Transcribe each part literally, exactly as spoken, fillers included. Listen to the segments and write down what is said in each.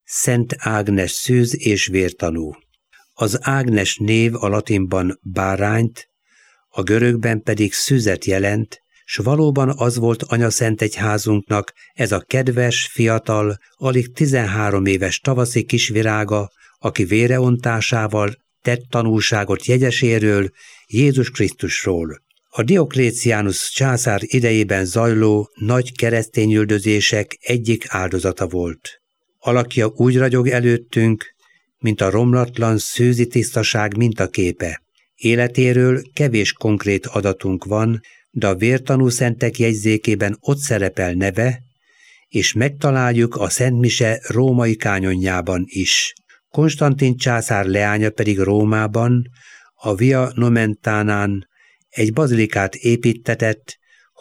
Szent Ágnes szűz és vértanú. Az Ágnes név a latinban bárányt, a görögben pedig szűzet jelent, s valóban az volt anyaszentegyházunknak ez a kedves, fiatal, alig tizenhárom éves tavaszi kisvirága, aki véreontásával tett tanúságot jegyeséről, Jézus Krisztusról. A Diokléciánus császár idejében zajló nagy keresztényüldözések egyik áldozata volt. Alakja úgy ragyog előttünk, mint a romlatlan szűzi tisztaság mintaképe. Életéről kevés konkrét adatunk van, de a vértanú szentek jegyzékében ott szerepel neve, és megtaláljuk a Szent Mise római kánonjában is. Konstantin császár leánya pedig Rómában, a Via Nomentánán egy bazilikát építtetett,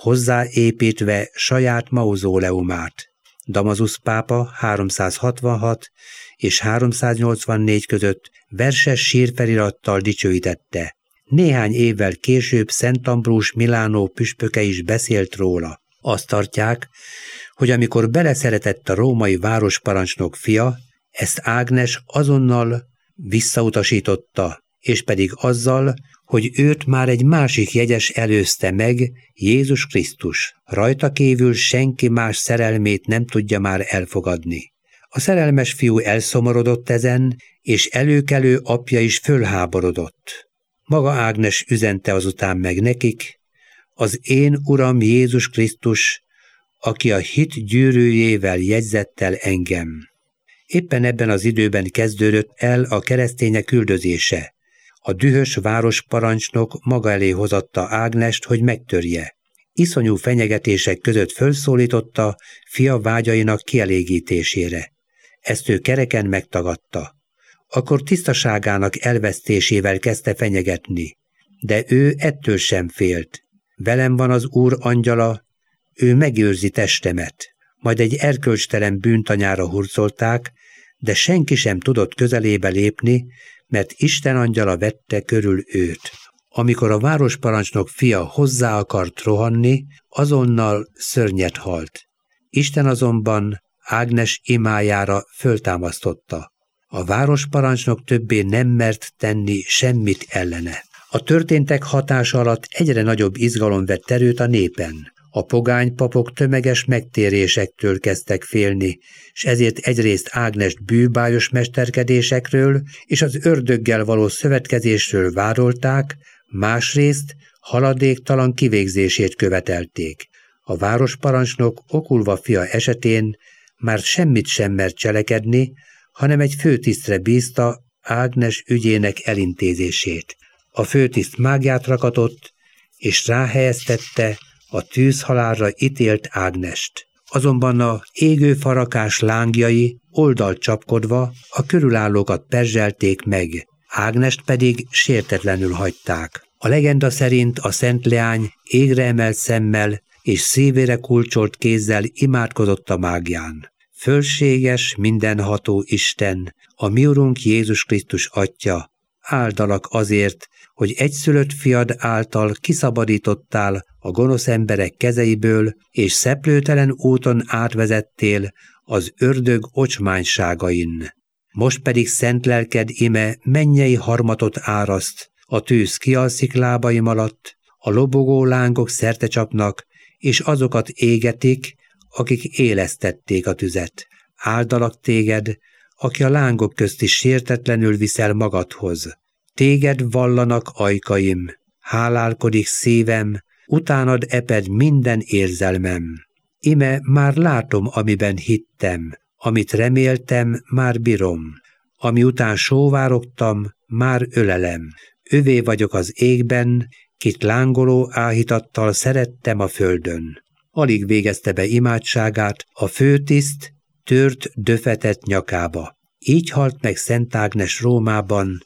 hozzáépítve saját mauzóleumát. Damasus pápa háromszázhatvanhat és háromszáznyolcvannégy között verses sírfelirattal dicsőítette. Néhány évvel később Szent Ambrus Milánó püspöke is beszélt róla. Azt tartják, hogy amikor beleszeretett a római városparancsnok fia, ezt Ágnes azonnal visszautasította, és pedig azzal, hogy őt már egy másik jegyes előzte meg, Jézus Krisztus. Rajta kívül senki más szerelmét nem tudja már elfogadni. A szerelmes fiú elszomorodott ezen, és előkelő apja is fölháborodott. Maga Ágnes üzente azután meg nekik, az én Uram Jézus Krisztus, aki a hit gyűrűjével jegyzett el engem. Éppen ebben az időben kezdődött el a keresztények üldözése. A dühös városparancsnok maga elé hozatta Ágnest, hogy megtörje. Iszonyú fenyegetések között fölszólította fia vágyainak kielégítésére. Ezt ő kereken megtagadta. Akkor tisztaságának elvesztésével kezdte fenyegetni, de ő ettől sem félt. Velem van az Úr angyala, ő megőrzi testemet. Majd egy erkölcstelen bűntanyára hurcolták, de senki sem tudott közelébe lépni, mert Isten angyala vette körül őt. Amikor a városparancsnok fia hozzá akart rohanni, azonnal szörnyet halt. Isten azonban Ágnes imájára föltámasztotta. A városparancsnok többé nem mert tenni semmit ellene. A történtek hatása alatt egyre nagyobb izgalom vett erőt a népen. A pogány papok tömeges megtérésektől kezdtek félni, s ezért egyrészt Ágnest bűbájos mesterkedésekről és az ördöggel való szövetkezésről vádolták, másrészt haladéktalan kivégzését követelték. A városparancsnok Okulva fia esetén már semmit sem mert cselekedni, hanem egy főtisztre bízta Ágnes ügyének elintézését. A főtiszt mágiát rakatott, és ráhelyeztette a tűzhalálra ítélt Ágnest. Azonban a égő farakás lángjai oldalt csapkodva a körülállókat perzselték meg, Ágnest pedig sértetlenül hagyták. A legenda szerint a szent leány égre emelt szemmel és szívére kulcsolt kézzel imádkozott a mágián. Fölséges, mindenható Isten, a mi Urunk Jézus Krisztus Atya, áldalak azért, hogy egyszülött fiad által kiszabadítottál a gonosz emberek kezeiből, és szeplőtelen úton átvezettél az ördög ocsmányságain. Most pedig szent lelked ime mennyei harmatot áraszt, a tűz kialszik lábaim alatt, a lobogó lángok szertecsapnak, és azokat égetik, akik élesztették a tüzet. Áldalak téged, aki a lángok közt is sértetlenül viszel magadhoz. Téged vallanak ajkaim, hálálkodik szívem, utánad eped minden érzelmem. Ime már látom, amiben hittem, amit reméltem, már bírom. Ami után sóvárogtam, már ölelem. Övé vagyok az égben, kit lángoló áhítattal szerettem a földön. Alig végezte be imádságát, a főtiszt tört döfetett nyakába. Így halt meg Szent Ágnes Rómában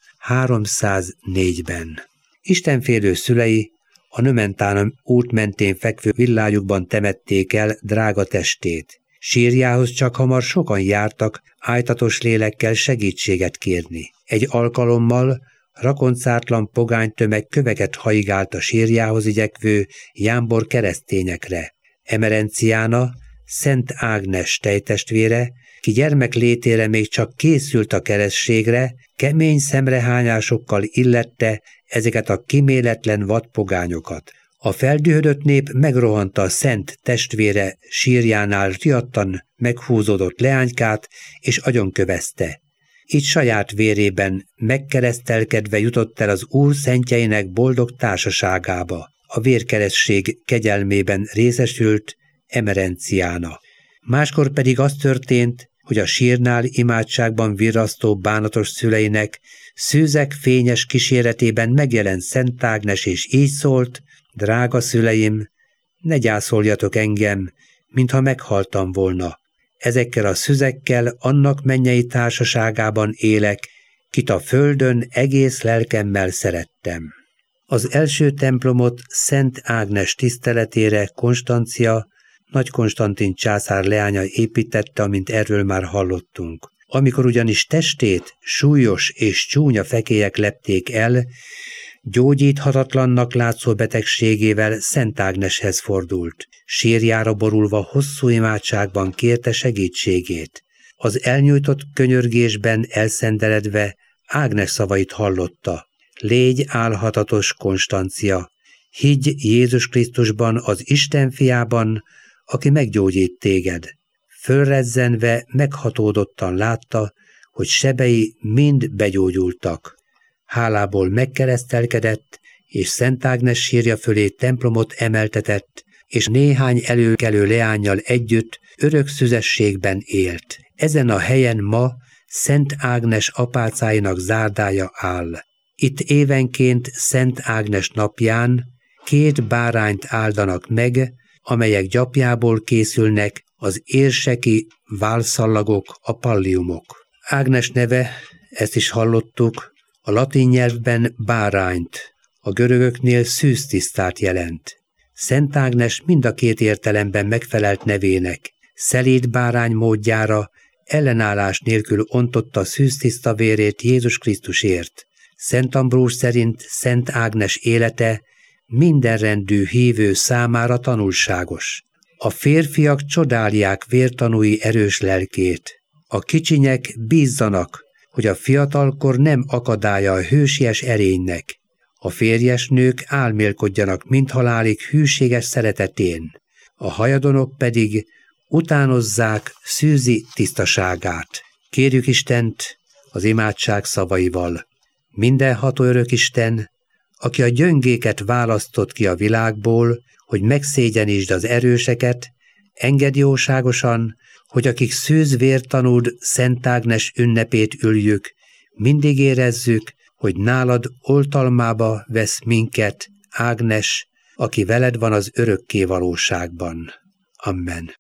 háromszáznégyben. Istenfélő szülei a Nomentána út mentén fekvő villájukban temették el drága testét. Sírjához csak hamar sokan jártak ájtatos lélekkel segítséget kérni. Egy alkalommal rakoncátlan pogánytömeg köveket haigált a sírjához igyekvő jámbor keresztényekre. Emerenciána, Szent Ágnes tejtestvére ki gyermek létére még csak készült a keresztségre, kemény szemrehányásokkal illette ezeket a kiméletlen vadpogányokat. A feldühödött nép megrohanta a szent testvére sírjánál riadtan meghúzódott leánykát, és agyonkövezte. Így saját vérében megkeresztelkedve jutott el az Úr szentjeinek boldog társaságába. A vérkeresztség kegyelmében részesült Emerenciána. Máskor pedig az történt, hogy a sírnál imádságban virrasztó bánatos szüleinek szűzek fényes kíséretében megjelent Szent Ágnes, és így szólt: drága szüleim, ne gyászoljatok engem, mintha meghaltam volna. Ezekkel a szüzekkel annak mennyei társaságában élek, kit a földön egész lelkemmel szerettem. Az első templomot Szent Ágnes tiszteletére Konstancia, Nagy Konstantin császár leánya építette, amint erről már hallottunk. Amikor ugyanis testét súlyos és csúnya fekélyek lepték el, gyógyíthatatlannak látszó betegségével Szent Ágneshez fordult. Sírjára borulva hosszú imádságban kérte segítségét. Az elnyújtott könyörgésben elszendeledve Ágnes szavait hallotta: légy álhatatos, Konstancia, higgy Jézus Krisztusban, az Isten fiában, aki meggyógyít téged. Fölrezzenve meghatódottan látta, hogy sebei mind begyógyultak. Hálából megkeresztelkedett, és Szent Ágnes sírja fölé templomot emeltetett, és néhány előkelő leánnyal együtt örök szüzességben élt. Ezen a helyen ma Szent Ágnes apácáinak zárdája áll. Itt évenként Szent Ágnes napján két bárányt áldanak meg, amelyek gyapjából készülnek az érseki válszallagok, a palliumok. Ágnes neve, ezt is hallottuk, a latin nyelvben bárányt, a görögöknél szűztisztát jelent. Szent Ágnes mind a két értelemben megfelelt nevének. Szelíd bárány módjára ellenállás nélkül ontotta szűztiszta vérét Jézus Krisztusért. Szent Ambrus szerint Szent Ágnes élete mindenrendű hívő számára tanulságos. A férfiak csodálják vértanúi erős lelkét. A kicsinyek bízzanak, hogy a fiatalkor nem akadálya a hősies erénynek. A férjes nők álmélkodjanak mindhalálig hűséges szeretetén. A hajadonok pedig utánozzák szűzi tisztaságát. Kérjük Istent az imádság szavaival: mindenható örökisten, aki a gyöngéket választott ki a világból, hogy megszégyenítsd az erőseket, engedd jóságosan, hogy akik szűzvértanúd Szent Ágnes ünnepét üljük, mindig érezzük, hogy nálad oltalmába vesz minket Ágnes, aki veled van az örökké valóságban. Amen.